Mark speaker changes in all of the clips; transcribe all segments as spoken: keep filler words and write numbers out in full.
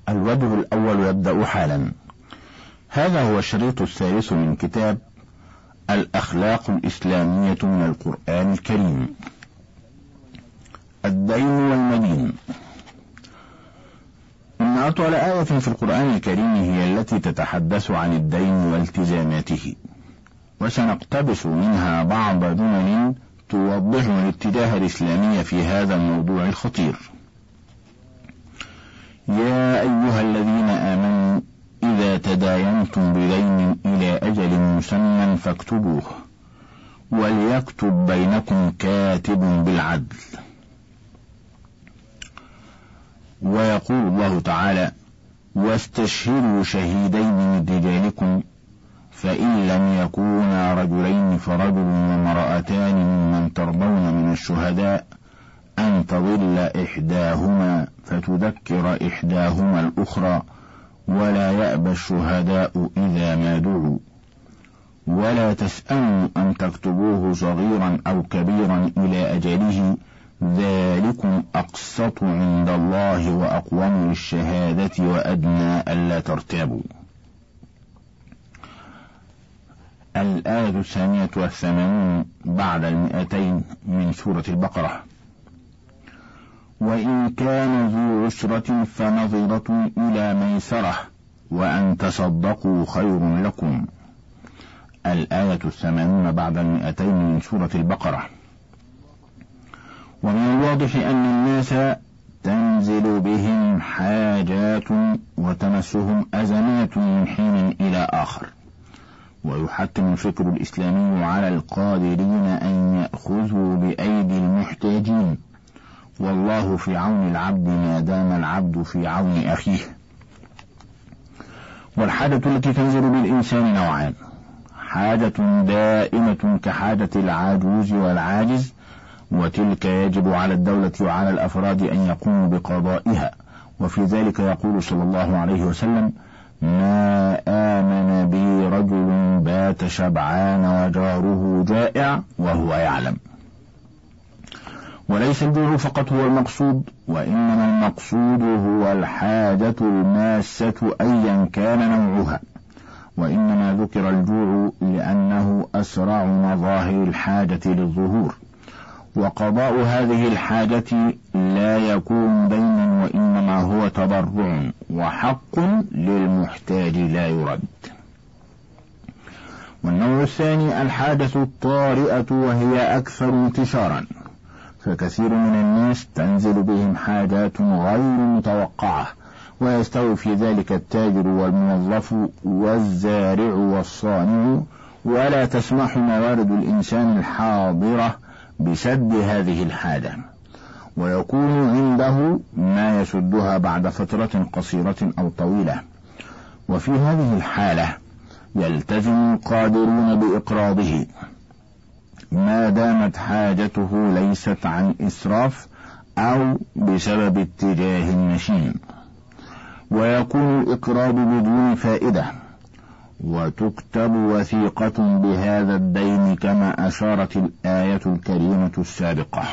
Speaker 1: الوجه الأول يبدأ حالا. هذا هو الشريط الثالث من كتاب الأخلاق الإسلامية من القرآن الكريم. الدين والمدين. إن أطول آية في القرآن الكريم هي التي تتحدث عن الدين والتزاماته، وسنقتبس منها بعض جمل توضح الاتجاه الإسلامي في هذا الموضوع الخطير. يا أيها الذين آمنوا إذا تداينتم بدين إلى أجل مسمى فاكتبوه وليكتب بينكم كاتب بالعدل. ويقول الله تعالى: واستشهدوا شهيدين من رجالكم فإن لم يكونا رجلين فرجل وامرأتان ممن ترضون من الشهداء أن تضل إحداهما فتذكر إحداهما الأخرى ولا يأبى الشهداء إذا ما دعوا ولا تسأموا أن تكتبوه صغيرا أو كبيرا إلى أجله ذلكم أقسط عند الله وأقوم للشهادة وأدنى ألا ترتابوا. الآية الثانية والثمانون بعد المئتين من سورة البقرة. وإن كان ذو عسرة فنظرة إلى ميسرة وأن تصدقوا خير لكم. الآية الثمانون بعد المئتين من سورة البقرة. ومن الواضح أن الناس تنزل بهم حاجات وتمسهم أزمات من حين إلى آخر، ويحتم الفكر الإسلامي على القادرين أن يأخذوا بأيدي المحتاجين، والله في عون العبد ما دام العبد في عون أخيه. والحاجة التي تنزل بالإنسان نوعان: حاجة دائمة كحاجة العاجوز والعاجز، وتلك يجب على الدولة وعلى الأفراد أن يقوموا بقضائها، وفي ذلك يقول صلى الله عليه وسلم: ما آمن بي رجل بات شبعان وجاره جائع وهو يعلم. وليس الجوع فقط هو المقصود، وإنما المقصود هو الحاجة الماسة أيا كان نوعها، وإنما ذكر الجوع لأنه أسرع مظاهر الحاجة للظهور، وقضاء هذه الحاجة لا يكون دينا وإنما هو تبرع وحق للمحتاج لا يرد. والنوع الثاني الحاجة الطارئة، وهي أكثر انتشارا، فكثير من الناس تنزل بهم حاجات غير متوقعة، ويستوي في ذلك التاجر والموظف والزارع والصانع، ولا تسمح موارد الإنسان الحاضرة بسد هذه الحاجة، ويكون عنده ما يسدها بعد فترة قصيرة أو طويلة. وفي هذه الحالة يلتزم القادرون بإقراضه ما دامت حاجته ليست عن إسراف أو بسبب اتجاه النشين، ويكون الإقراض بدون فائدة، وتكتب وثيقة بهذا الدين كما أشارت الآية الكريمة السابقة.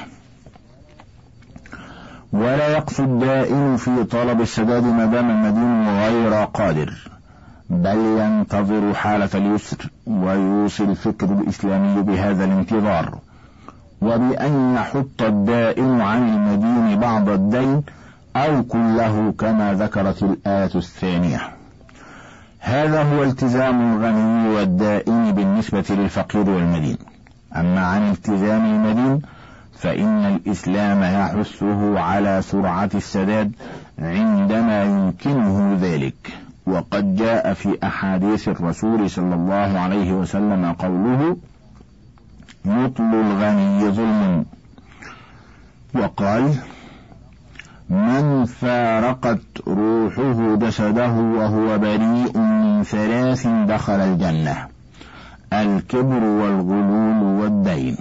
Speaker 1: ولا يقصد الدائن في طلب السداد ما دام المدين غير قادر، بل ينتظر حالة اليسر، ويوصي الفكر الإسلامي بهذا الانتظار، وبأن يحط الدائن عن المدين بعض الدين أو كله كما ذكرت الآية الثانية. هذا هو التزام الغني والدائن بالنسبة للفقير والمدين. أما عن التزام المدين فإن الإسلام يحثه على سرعة السداد عندما يمكنه ذلك، وقد جاء في أحاديث الرسول صلى الله عليه وسلم قوله: مطل الغني ظلم. وقال: من فارقت روحه جسده وهو بريء من ثلاث دخل الجنة: الكبر والغلول والدين.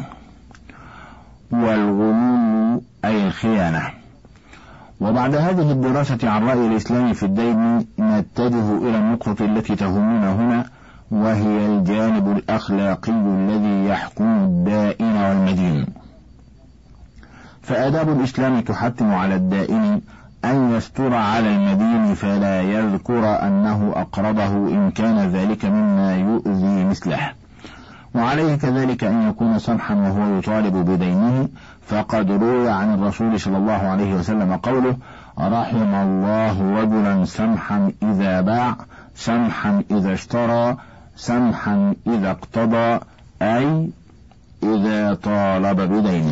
Speaker 1: والغلول أي الخيانة. وبعد هذه الدراسة عن رأي الإسلام في الدين نتجه إلى النقطة التي تهمنا هنا، وهي الجانب الأخلاقي الذي يحكم الدائن والمدين. فآداب الإسلام تحتم على الدائن أن يستر على المدين فلا يذكر أنه أقرضه إن كان ذلك مما يؤذي مثله، وعليه كذلك أن يكون سمحا وهو يطالب بدينه، فقد روي عن الرسول صلى الله عليه وسلم قوله: رحم الله رجلا سمحا إذا باع، سمحا إذا اشترى، سمحا إذا اقتضى، أي إذا طالب بدينه.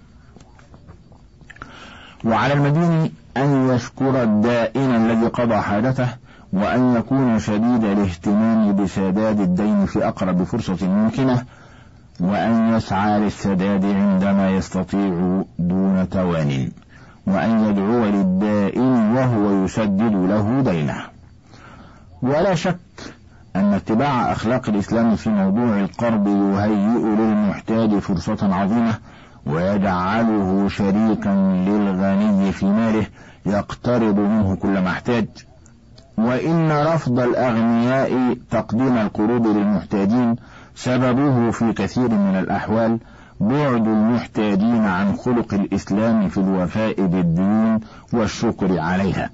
Speaker 1: وعلى المدين أن يشكر الدائن الذي قضى حاجته، وأن يكون شديد الاهتمام بسداد الدين في أقرب فرصة ممكنة، وأن يسعى للسداد عندما يستطيع دون توان، وأن يدعو للدائن وهو يسدد له دينه. ولا شك أن اتباع أخلاق الإسلام في موضوع القرض يهيئ للمحتاج فرصة عظيمة، ويجعله شريكا للغني في ماله يقترض منه كل ما احتاج. وإن رفض الأغنياء تقديم القروض للمحتاجين سببه في كثير من الأحوال بعد المحتاجين عن خلق الإسلام في الوفاء بالديون والشكر عليها.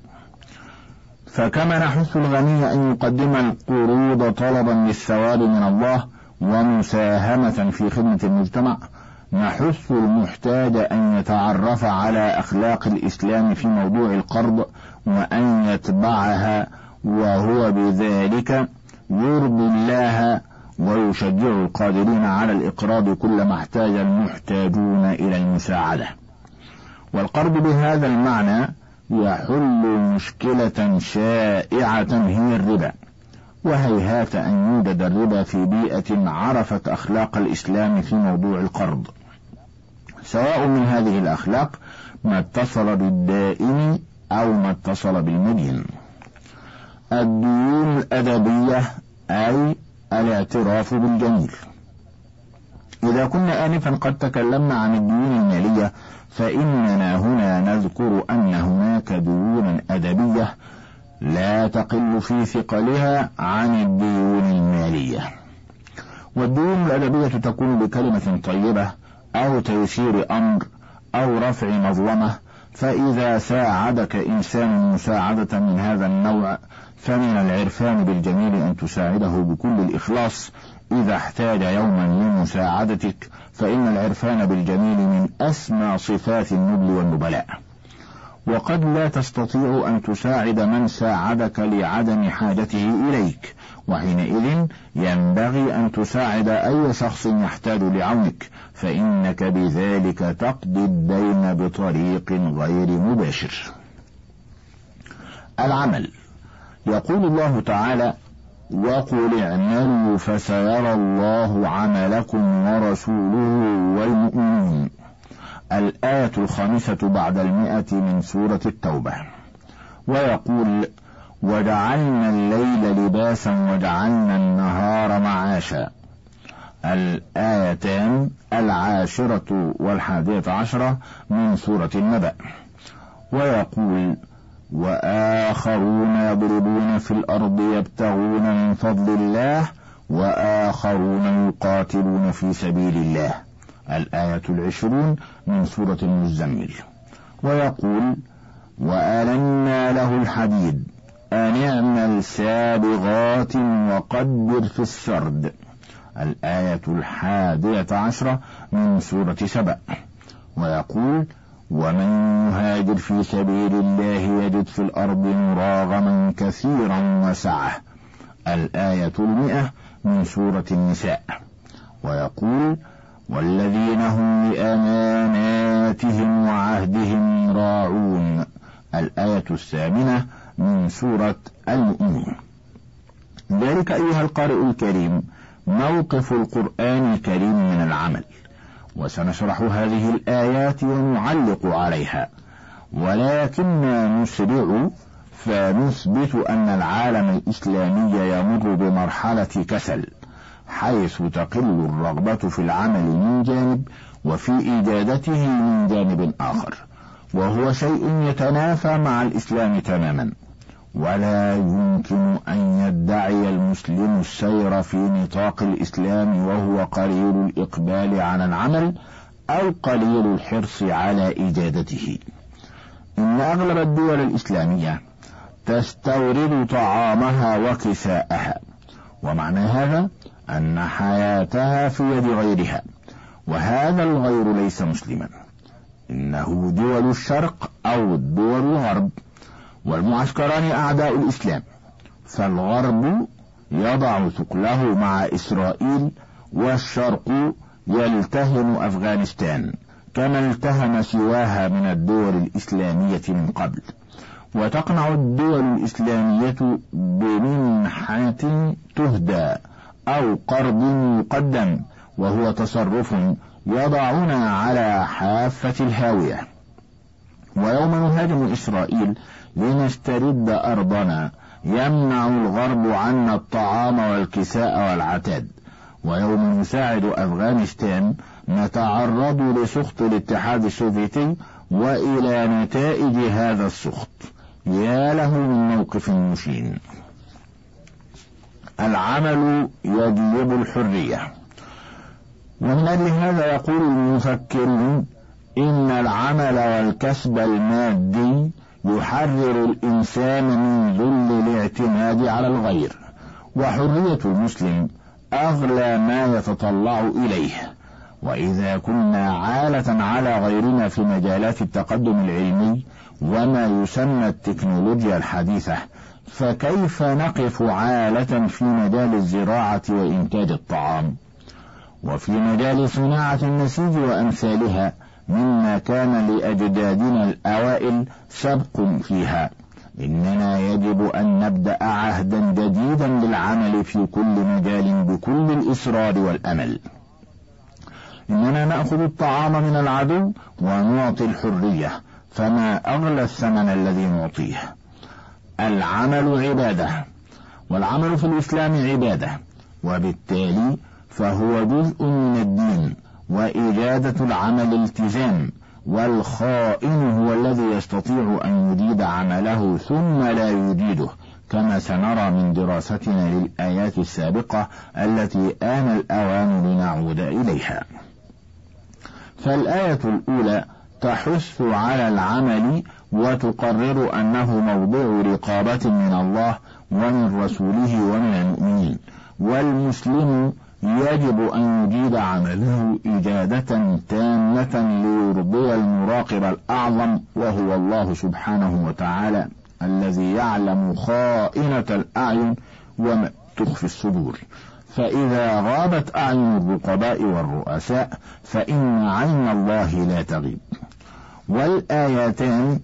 Speaker 1: فكما نحث الغني أن يقدم القروض طلبا للثواب من الله ومساهمة في خدمة المجتمع، نحث المحتاج أن يتعرف على أخلاق الإسلام في موضوع القرض، وأن يتبعها، وهو بذلك يرضي الله ويشجع القادرين على الإقراض كل ما احتاج المحتاجون إلى المساعدة. والقرض بهذا المعنى يحل مشكلة شائعة هي الربا، وهيهات أن يوجد الربا في بيئة عرفت أخلاق الإسلام في موضوع القرض، سواء من هذه الأخلاق ما اتصل بالدائن أو ما اتصل بالمدين. الديون الأدبية أي الاعتراف بالجميل. إذا كنا آنفا قد تكلمنا عن الديون المالية، فإننا هنا نذكر أن هناك ديون أدبية لا تقل في ثقلها عن الديون المالية. والديون الأدبية تكون بكلمة طيبة أو تيسير أمر أو رفع مظلمة، فإذا ساعدك إنسان مساعدة من هذا النوع فمن العرفان بالجميل أن تساعده بكل الإخلاص. إذا احتاج يوما لمساعدتك فإن العرفان بالجميل من أسمى صفات النبل والنبلاء. وقد لا تستطيع أن تساعد من ساعدك لعدم حاجته إليك، وحينئذ ينبغي أن تساعد أي شخص يحتاج لعونك، فإنك بذلك تقضي الدين بطريق غير مباشر. العمل. يقول الله تعالى: وقل اعملوا فسيرى الله عملكم ورسوله والمؤمنون. الآية الخامسة بعد المئة من سورة التوبة. ويقول: وجعلنا الليل لباسا وجعلنا النهار معاشا. الآيتان العاشرة والحادية عشرة من سورة النبأ. ويقول: وآخرون يضربون في الأرض يبتغون من فضل الله وآخرون يقاتلون في سبيل الله. الآية العشرون من سورة المزمل. ويقول: وألنا له الحديد أن اعمل سابغات وقدر في السرد. الآية الحادية عشرة من سورة سبأ. ويقول: ومن يهاجر في سبيل الله يجد في الأرض مراغما كثيرا وسعة. الآية المئة من سورة النساء. ويقول: والذين هم لأماناتهم وعهدهم راعون. الآية الثامنة من سورة المؤمنون. ذلك أيها القارئ الكريم موقف القرآن الكريم من العمل، وسنشرح هذه الآيات ونعلق عليها، ولكننا نسرع فنثبت أن العالم الإسلامي يمر بمرحلة كسل، حيث تقل الرغبة في العمل من جانب وفي إجادته من جانب آخر، وهو شيء يتنافى مع الإسلام تماما. ولا يمكن أن يدعي المسلم السير في نطاق الإسلام وهو قليل الإقبال على العمل أو قليل الحرص على إجادته. إن أغلب الدول الإسلامية تستورد طعامها وكساءها، ومعنى هذا أن حياتها في يد غيرها، وهذا الغير ليس مسلما، إنه دول الشرق أو دول الغرب، والمعسكران أعداء الإسلام، فالغرب يضع ثقله مع إسرائيل، والشرق يلتهم أفغانستان كما التهم سواها من الدول الإسلامية من قبل، وتقنع الدول الإسلامية بمنحات تهدى أو قرض يقدم، وهو تصرف يضعنا على حافة الهاوية. ويوم نهاجم إسرائيل لنسترد أرضنا يمنع الغرب عنا الطعام والكساء والعتاد، ويوم نساعد أفغانستان نتعرض لسخط الاتحاد السوفيتي وإلى نتائج هذا السخط. يا له من موقف مشين. العمل يجلب الحرية. ومن أجل هذا يقول المفكرون إن العمل والكسب المادي يحرر الإنسان من ذل الاعتماد على الغير، وحرية المسلم أغلى ما يتطلع إليه. وإذا كنا عالة على غيرنا في مجالات التقدم العلمي وما يسمى التكنولوجيا الحديثة، فكيف نقف عالة في مجال الزراعة وإنتاج الطعام، وفي مجال صناعة النسيج وأمثالها مما كان لأجدادنا الأوائل سبق فيها؟ إننا يجب أن نبدأ عهدا جديدا للعمل في كل مجال بكل الإصرار والأمل. إننا نأخذ الطعام من العدو ونعطي الحرية، فما أغلى الثمن الذي نعطيه. العمل عبادة، والعمل في الإسلام عبادة، وبالتالي فهو جزء من الدين، وإجادة العمل التزام، والخائن هو الذي يستطيع أن يجيد عمله ثم لا يجيده، كما سنرى من دراستنا للآيات السابقة التي آن الأوان لنعود إليها. فالآية الأولى تحث على العمل وتقرر أنه موضوع رقابة من الله ومن رسوله ومن المؤمنين، والمسلم يجب أن يجيد عمله إجادة تامة ليرضي المراقب الأعظم، وهو الله سبحانه وتعالى الذي يعلم خائنة الأعين وما تخفي الصدور. فإذا غابت أعين الرقباء والرؤساء فإن عين الله لا تغيب. والآيتان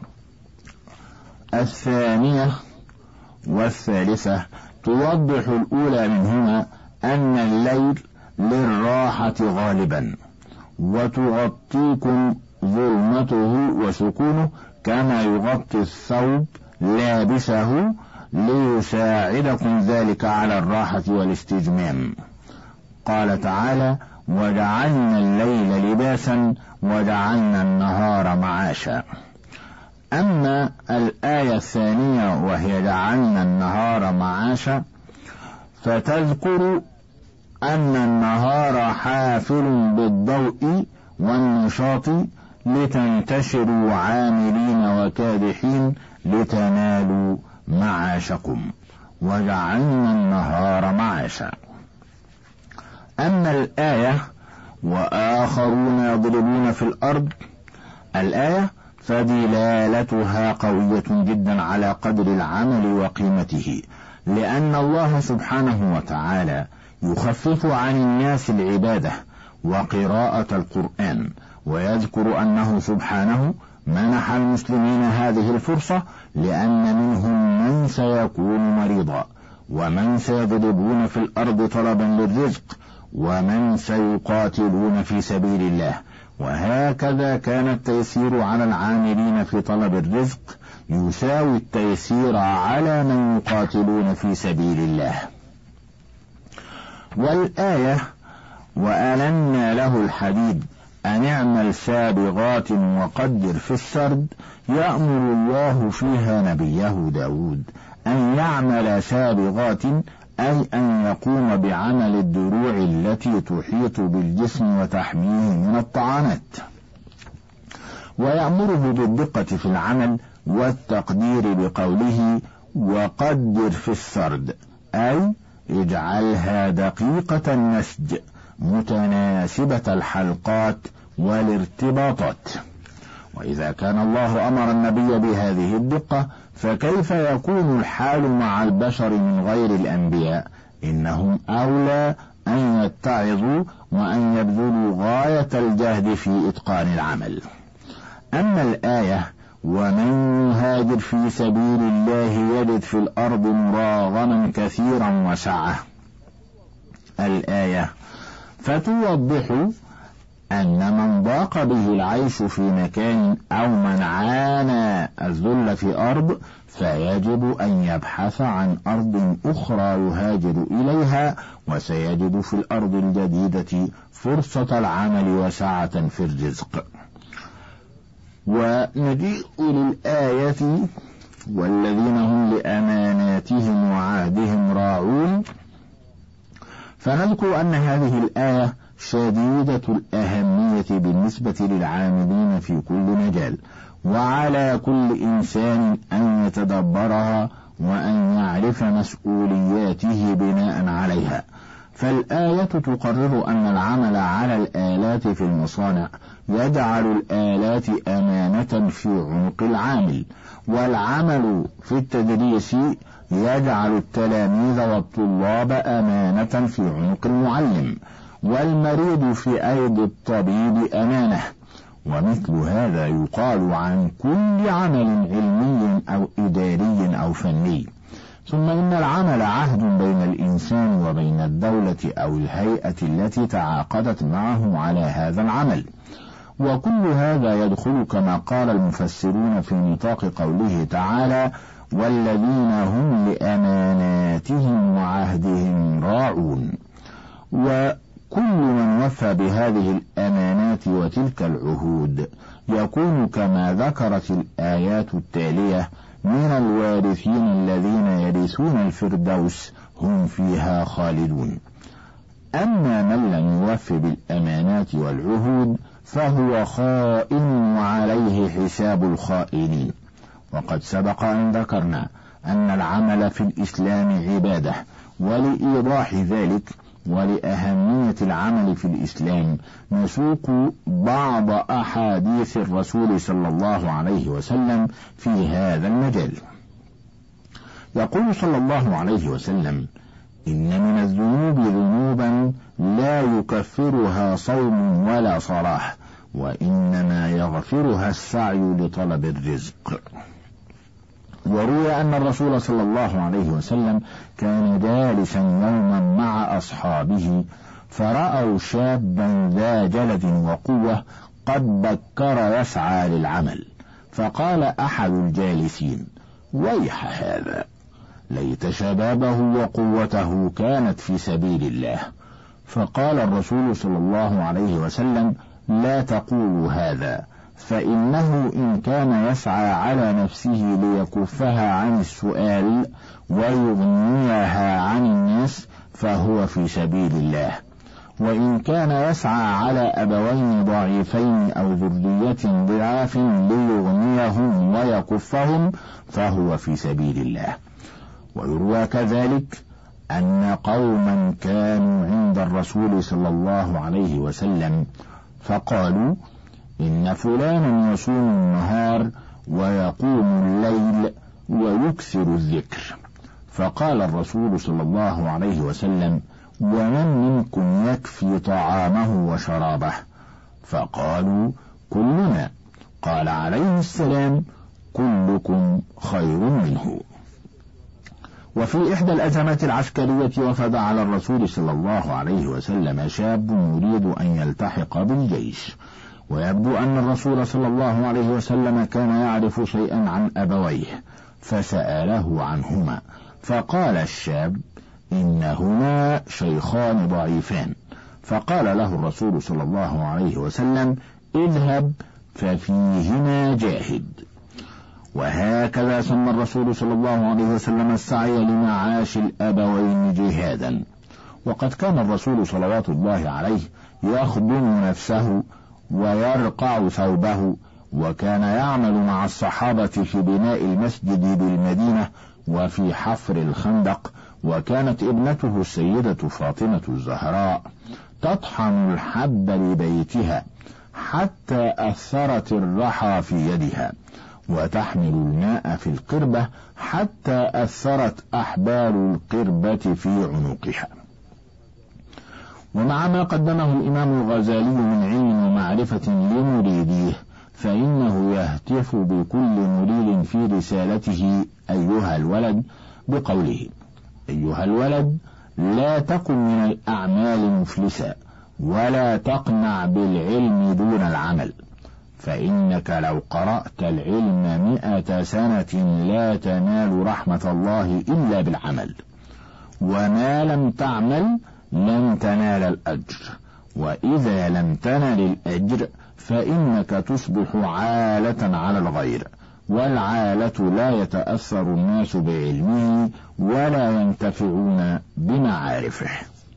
Speaker 1: الثانية والثالثة توضح الأولى منهما أن الليل للراحة غالبا، وتغطيكم ظلمته وسكونه كما يغطي الثوب لابسه، ليساعدكم ذلك على الراحة والاستجمام. قال تعالى: وجعلنا الليل لباسا وجعلنا النهار معاشا. أما الآية الثانية وهي جعلنا النهار معاشا فتذكر أن النهار حافل بالضوء والنشاط لتنتشروا عاملين وكادحين لتنالوا معاشكم، وجعلنا النهار معاشا. أما الآية وآخرون يضربون في الأرض، الآية فدلالتها قوية جدا على قدر العمل وقيمته، لأن الله سبحانه وتعالى يخفف عن الناس العبادة وقراءة القرآن، ويذكر أنه سبحانه منح المسلمين هذه الفرصة لأن منهم من سيكون مريضا، ومن سيضربون في الأرض طلبا للرزق، ومن سيقاتلون في سبيل الله. وهكذا كان التيسير على العاملين في طلب الرزق يساوي التيسير على من يقاتلون في سبيل الله. والآية وألنا له الحديد أن اعمل سابغات وقدر في السرد، يأمر الله فيها نبيه داود أن يعمل سابغات، أي أن يقوم بعمل الدروع التي تحيط بالجسم وتحميه من الطعنات. ويأمره بالدقة في العمل والتقدير بقوله وقدر في السرد، أي اجعلها دقيقة النسج متناسبة الحلقات والارتباطات. وإذا كان الله أمر النبي بهذه الدقة فكيف يكون الحال مع البشر من غير الأنبياء؟ إنهم أولى أن يتعظوا وأن يبذلوا غاية الجهد في إتقان العمل. أما الآية ومن يهاجر في سبيل الله يجد في الأرض مراغما كثيرا وسعة، الآية فتوضح أن من ضاق به العيش في مكان أو من عانى الذل في أرض فيجب أن يبحث عن أرض أخرى يهاجر إليها، وسيجد في الأرض الجديدة فرصة العمل وسعة في الرزق. ونجيء للآية والذين هم لأماناتهم وعهدهم راعون، فنذكر أن هذه الآية شديدة الأهمية بالنسبة للعاملين في كل مجال، وعلى كل إنسان أن يتدبرها وأن يعرف مسؤولياته بناء عليها. فالآية تقرر أن العمل على الآلات في المصانع يجعل الآلات أمانة في عنق العامل، والعمل في التدريس يجعل التلاميذ والطلاب أمانة في عنق المعلم، والمريض في أيدي الطبيب أمانة. ومثل هذا يقال عن كل عمل علمي أو إداري أو فني. ثم إن العمل عهد بين الإنسان وبين الدولة أو الهيئة التي تعاقدت معه على هذا العمل، وكل هذا يدخل كما قال المفسرون في نطاق قوله تعالى والذين هم لأماناتهم وعهدهم راعون. وكل من وفى بهذه الأمانات وتلك العهود يكون كما ذكرت الآيات التالية من الوارثين الذين يرثون الفردوس هم فيها خالدون. أما من لم يوف بالأمانات والعهود فهو خائن وعليه حساب الخائنين. وقد سبق أن ذكرنا أن العمل في الإسلام عبادة، ولإيضاح ذلك ولأهمية العمل في الإسلام نسوق بعض أحاديث الرسول صلى الله عليه وسلم في هذا المجال. يقول صلى الله عليه وسلم إن من الذنوب ذنوبا لا يكفرها صوم ولا صلاح، وإنما يغفرها السعي لطلب الرزق. وروي أن الرسول صلى الله عليه وسلم كان جالسا يوما مع أصحابه فرأوا شابا ذا جلد وقوة قد بكر يسعى للعمل، فقال أحد الجالسين ويح هذا، ليت شبابه وقوته كانت في سبيل الله. فقال الرسول صلى الله عليه وسلم لا تقولوا هذا، فإنه إن كان يسعى على نفسه ليكفها عن السؤال ويغنيها عن الناس فهو في سبيل الله، وإن كان يسعى على أبوين ضعيفين أو ذرية ضعاف ليغنيهم ويكفهم فهو في سبيل الله. ويروى كذلك أن قوما كانوا عند الرسول صلى الله عليه وسلم فقالوا إن فلانا يصوم النهار ويقوم الليل ويكثر الذكر، فقال الرسول صلى الله عليه وسلم ومن منكم يكفي طعامه وشرابه؟ فقالوا كلنا. قال عليه السلام كلكم خير منه. وفي إحدى الأزمات العسكرية وفد على الرسول صلى الله عليه وسلم شاب يريد أن يلتحق بالجيش، ويبدو أن الرسول صلى الله عليه وسلم كان يعرف شيئا عن أبويه فسأله عنهما، فقال الشاب إنهما شيخان ضعيفان، فقال له الرسول صلى الله عليه وسلم اذهب ففيهما جاهد. وهكذا سمى الرسول صلى الله عليه وسلم السعي لمعاش الأبوين جهادا. وقد كان الرسول صلوات الله عليه يخدم نفسه ويرقع ثوبه وكان يعمل مع الصحابة في بناء المسجد بالمدينة وفي حفر الخندق. وكانت ابنته السيدة فاطمة الزهراء تطحن الحب لبيتها حتى أثرت الرحى في يدها، وتحمل الماء في القربة حتى أثرت أحبال القربة في عنقها. ومع ما قدمه الإمام الغزالي من علم ومعرفة لمريديه، فإنه يهتف بكل مريد في رسالته أيها الولد بقوله: أيها الولد، لا تكن من الأعمال مفلسا، ولا تقنع بالعلم دون العمل، فإنك لو قرأت العلم مئة سنة لا تنال رحمة الله إلا بالعمل، وما لم تعمل لن تنال الأجر، وإذا لم تنل الأجر فإنك تصبح عالة على الغير، والعالة لا يتأثر الناس بعلمه ولا ينتفعون بمعارفه.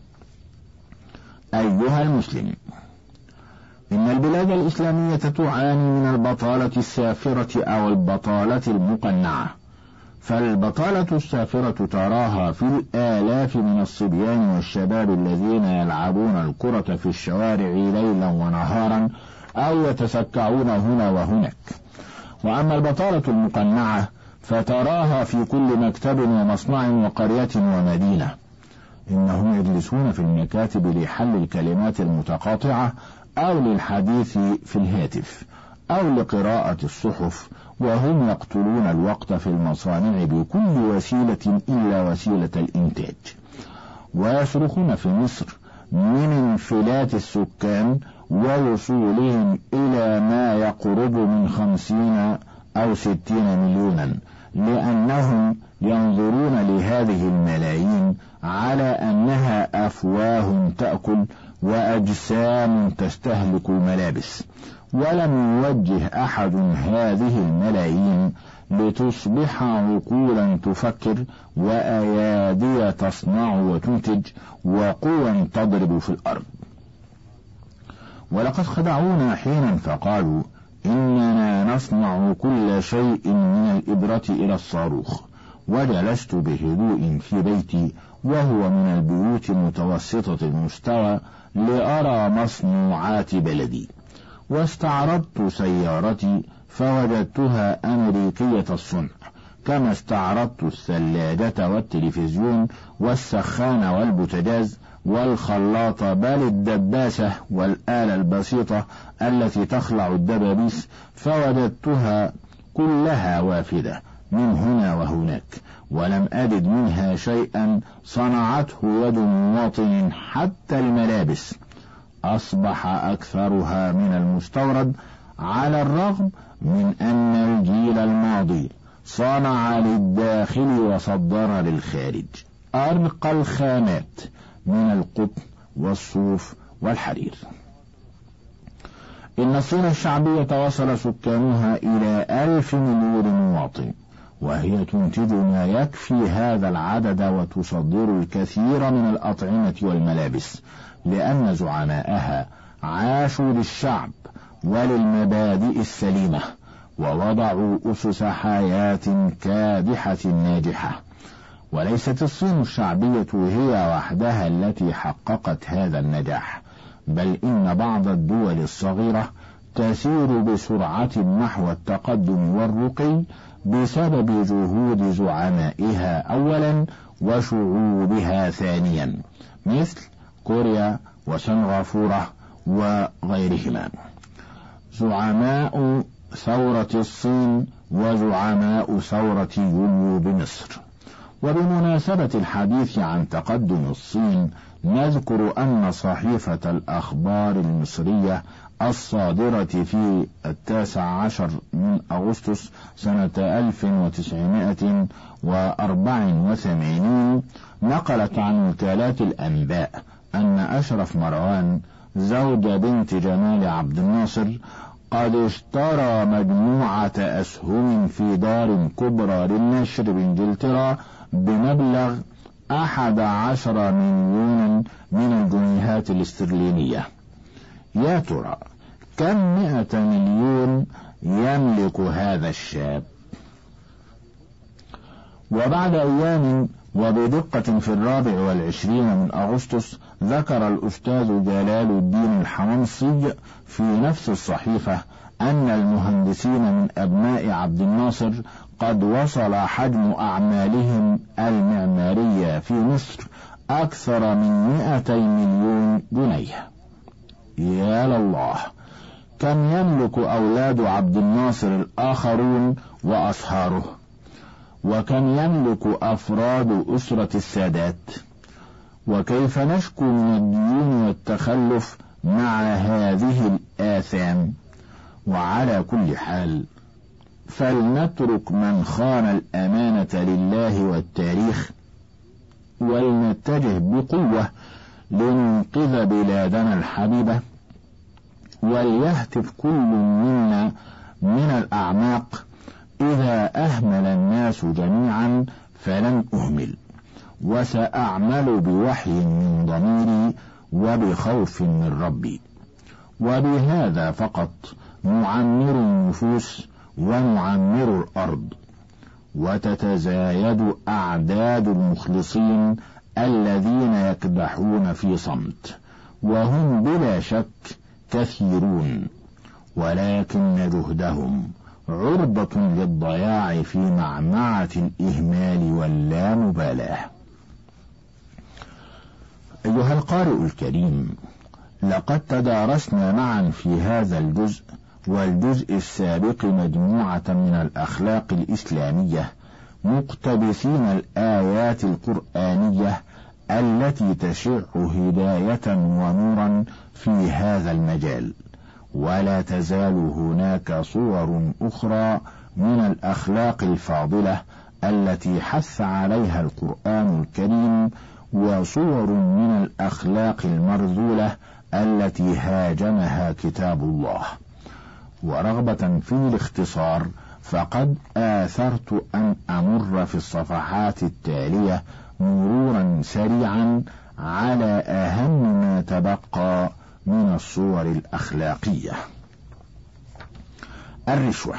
Speaker 1: أيها المسلم، إن البلاد الإسلامية تعاني من البطالة السافرة أو البطالة المقنعة. فالبطالة السافرة تراها في الآلاف من الصبيان والشباب الذين يلعبون الكرة في الشوارع ليلا ونهارا أو يتسكعون هنا وهناك. وأما البطالة المقنعة فتراها في كل مكتب ومصنع وقرية ومدينة. إنهم يجلسون في المكاتب لحل الكلمات المتقاطعة أو للحديث في الهاتف أو لقراءة الصحف، وهم يقتلون الوقت في المصانع بكل وسيلة إلا وسيلة الإنتاج. ويصرخون في مصر من انفلات السكان ووصولهم إلى ما يقرب من خمسين أو ستين مليونا، لأنهم ينظرون لهذه الملايين على أنها أفواه تأكل وأجسام تستهلك الملابس، ولم يوجه أحد هذه الملايين لتصبح عقولا تفكر وأيادي تصنع وتنتج وقوى تضرب في الأرض. ولقد خدعونا حينا فقالوا إننا نصنع كل شيء من الإبرة إلى الصاروخ، وجلست بهدوء في بيتي وهو من البيوت متوسطة المستوى لأرى مصنوعات بلدي، واستعرضت سيارتي فوجدتها أمريكية الصنع، كما استعرضت الثلاجة والتلفزيون والسخان والبوتاجاز والخلاط، بل الدباسة والآلة البسيطة التي تخلع الدبابيس فوجدتها كلها وافدة من هنا وهناك، ولم أجد منها شيئا صنعته يد مواطن. حتى الملابس أصبح أكثرها من المستورد، على الرغم من أن الجيل الماضي صنع للداخل وصدر للخارج أرقى الخامات من القطن والصوف والحرير. إن الصين الشعبية وصل سكانها إلى ألف مليون مواطن، وهي تنتج ما يكفي هذا العدد وتصدر الكثير من الأطعمة والملابس، لأن زعماءها عاشوا للشعب وللمبادئ السليمة ووضعوا أسس حياة كادحة ناجحة. وليست الصين الشعبية هي وحدها التي حققت هذا النجاح، بل إن بعض الدول الصغيرة تسير بسرعة نحو التقدم والرقي بسبب جهود زعمائها أولا وشعوبها ثانيا، مثل كوريا وسنغافورة وغيرهما. زعماء ثورة الصين وزعماء ثورة يوليو بمصر. وبمناسبة الحديث عن تقدم الصين نذكر أن صحيفة الأخبار المصرية الصادرة في التاسع عشر من أغسطس سنة ألف وتسعمائة وأربعة وثمانين نقلت عن وكالات الأنباء أن أشرف مروان زوج بنت جمال عبد الناصر قد اشترى مجموعة أسهم في دار كبرى للنشر بإنجلترا بمبلغ أحد عشر مليونا من الجنيهات الاسترلينية. يا ترى كم مئة مليون يملك هذا الشاب. وبعد أيام وبدقة في الرابع والعشرين من أغسطس ذكر الأستاذ جلال الدين الحمنصي في نفس الصحيفة أن المهندسين من أبناء عبد الناصر قد وصل حجم أعمالهم المعمارية في مصر أكثر من مئتي مليون جنيه. يا لله، كم يملك أولاد عبد الناصر الآخرون وأصهاره، وكم يملك أفراد أسرة السادات، وكيف نشكو من الديون والتخلف مع هذه الآثام. وعلى كل حال فلنترك من خان الأمانة لله والتاريخ، ولنتجه بقوة لننقذ بلادنا الحبيبة، وليهتف كل منا من الأعماق: إذا أهمل الناس جميعا فلن أهمل، وسأعمل بوحي من ضميري وبخوف من ربي. وبهذا فقط نعمر النفوس ونعمر الأرض، وتتزايد أعداد المخلصين الذين يكدحون في صمت، وهم بلا شك كثيرون، ولكن جهدهم عرضة للضياع في معمعة الإهمال واللامبالاة. أيها القارئ الكريم، لقد تدارسنا معا في هذا الجزء والجزء السابق مجموعة من الأخلاق الإسلامية، مقتبسين الآيات القرآنية التي تشع هداية ونورا في هذا المجال. ولا تزال هناك صور أخرى من الأخلاق الفاضلة التي حث عليها القرآن الكريم، وصور من الأخلاق المرذولة التي هاجمها كتاب الله. ورغبة في الاختصار فقد آثرت أن أمر في الصفحات التالية مرورا سريعا على أهم ما تبقى من الصور الأخلاقية. الرشوة.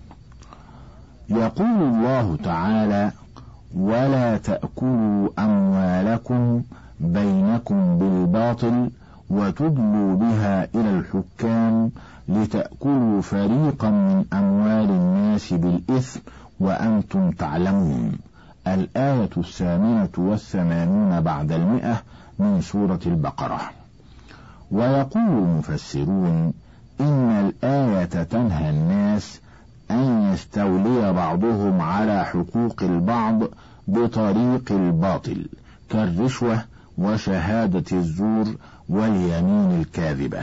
Speaker 1: يقول الله تعالى: ولا تأكلوا أموالكم بينكم بالباطل وتدلوا بها إلى الحكام لتأكلوا فريقا من أموال الناس بالإثم وأنتم تعلمون. الآية الثامنة والثمانون بعد المئة من سورة البقرة. ويقول المفسرون إن الآية تنهى الناس أن يستولي بعضهم على حقوق البعض بطريق الباطل كالرشوة وشهادة الزور واليمين الكاذبة.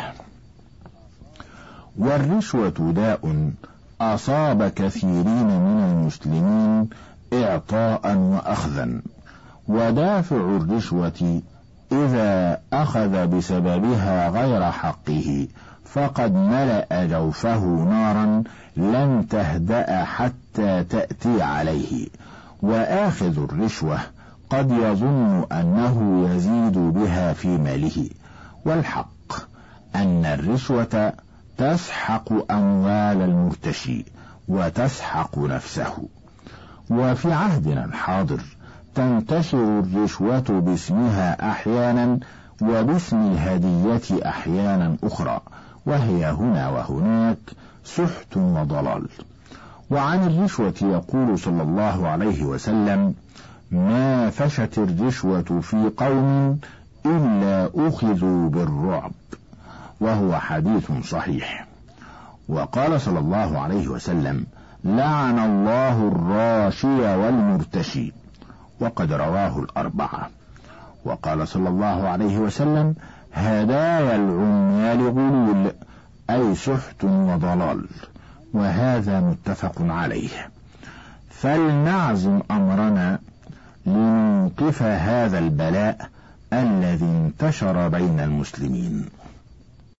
Speaker 1: والرشوة داء أصاب كثيرين من المسلمين إعطاء وأخذا، ودافع الرشوة إذا أخذ بسببها غير حقه فقد ملأ جوفه نارا لن تهدأ حتى تأتي عليه. وآخذ الرشوة قد يظن أنه يزيد بها في ماله، والحق أن الرشوة تسحق أموال المرتشي وتسحق نفسه. وفي عهدنا الحاضر تنتشر الرشوة باسمها أحيانا وباسم الهدية أحيانا أخرى، وهي هنا وهناك سحت وضلال. وعن الرشوة يقول صلى الله عليه وسلم: ما فشت الرشوة في قوم إلا أخذوا بالرعب، وهو حديث صحيح. وقال صلى الله عليه وسلم: لعن الله الراشي والمرتشي، وقد رواه الأربعة. وقال صلى الله عليه وسلم: هدايا العمال غلول، أي سحت وضلال، وهذا متفق عليه. فلنعزم أمرنا لنوقف هذا البلاء الذي انتشر بين المسلمين.